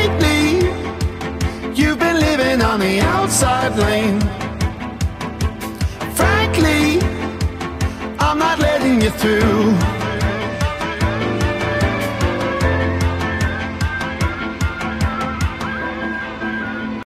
lately you've been living on the outside lane. Frankly, I'm not letting you through.